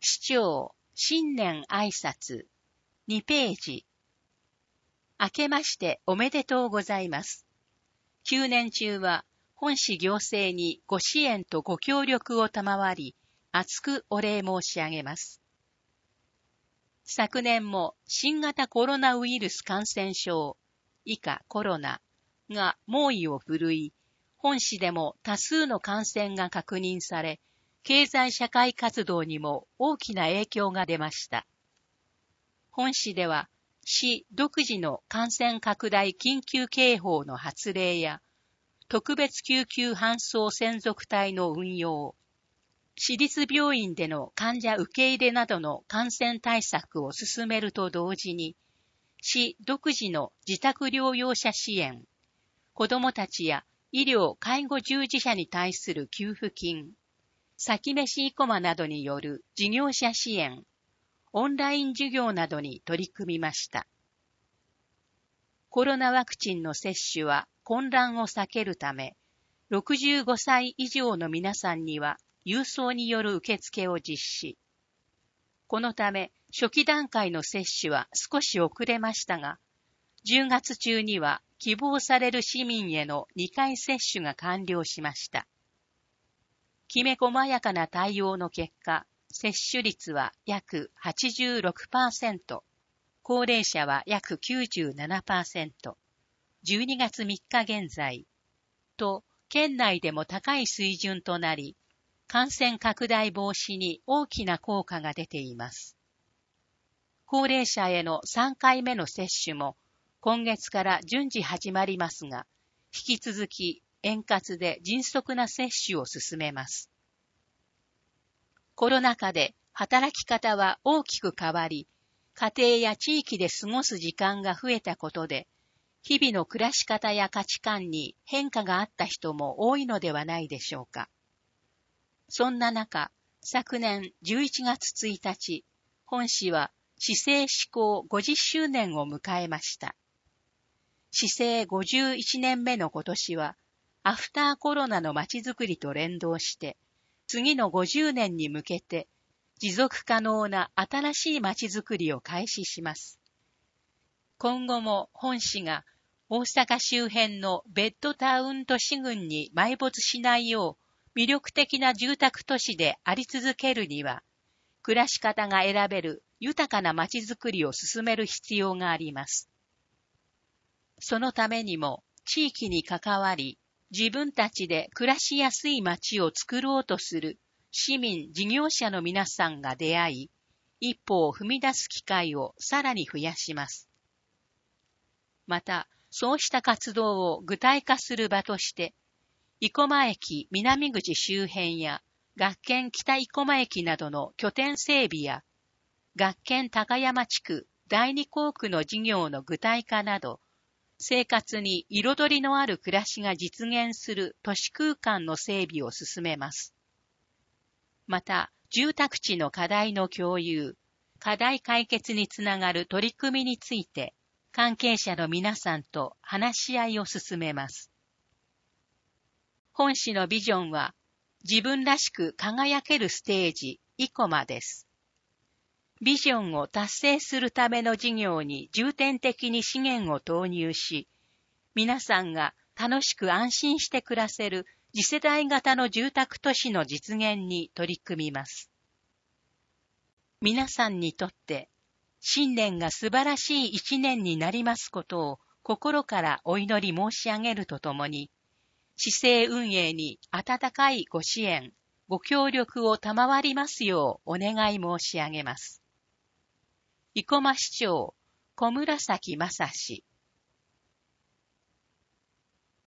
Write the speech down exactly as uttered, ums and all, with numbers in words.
市長、新年挨拶、にページ。明けましておめでとうございます。旧年中は、本市行政にご支援とご協力を賜り、厚くお礼申し上げます。昨年も新型コロナウイルス感染症、以下コロナが猛威を振るい、本市でも多数の感染が確認され、経済社会活動にも大きな影響が出ました。本市では、市独自の感染拡大緊急警報の発令や、特別救急搬送専属隊の運用、市立病院での患者受け入れなどの感染対策を進めると同時に、市独自の自宅療養者支援、子どもたちや医療・介護従事者に対する給付金、先飯生駒などによる事業者支援、オンライン授業などに取り組みました。コロナワクチンの接種は混乱を避けるため、ろくじゅうごさい以上の皆さんには郵送による受付を実施。このため、初期段階の接種は少し遅れましたが、じゅうがつ中には希望される市民へのにかい接種が完了しました。きめ細やかな対応の結果、接種率は約 はちじゅうろくパーセント、高齢者は約 きゅうじゅうななパーセント、じゅうにがつみっか現在、と県内でも高い水準となり、感染拡大防止に大きな効果が出ています。高齢者へのさんかいめの接種も今月から順次始まりますが、引き続き円滑で迅速な接種を進めます。コロナ禍で働き方は大きく変わり、家庭や地域で過ごす時間が増えたことで、日々の暮らし方や価値観に変化があった人も多いのではないでしょうか。そんな中、昨年じゅういちがつついたち、本市は市政施行ごじゅっしゅうねんを迎えました。市政ごじゅういちねんめの今年は、アフターコロナのまちづくりと連動して、次のごじゅうねんに向けて、持続可能な新しいまちづくりを開始します。今後も本市が大阪周辺のベッドタウン都市群に埋没しないよう魅力的な住宅都市であり続けるには、暮らし方が選べる豊かなまちづくりを進める必要があります。そのためにも地域に関わり、自分たちで暮らしやすい街を作ろうとする市民・事業者の皆さんが出会い、一歩を踏み出す機会をさらに増やします。また、そうした活動を具体化する場として、生駒駅南口周辺や学研北生駒駅などの拠点整備や、学研高山地区第二校区の事業の具体化など、生活に彩りのある暮らしが実現する都市空間の整備を進めます。また、住宅地の課題の共有、課題解決につながる取り組みについて、関係者の皆さんと話し合いを進めます。本市のビジョンは、自分らしく輝けるステージ、生駒です。ビジョンを達成するための事業に重点的に資源を投入し、皆さんが楽しく安心して暮らせる次世代型の住宅都市の実現に取り組みます。皆さんにとって新年が素晴らしい一年になりますことを心からお祈り申し上げるとともに、市政運営に温かいご支援、ご協力を賜りますようお願い申し上げます。生駒市長、小紫正史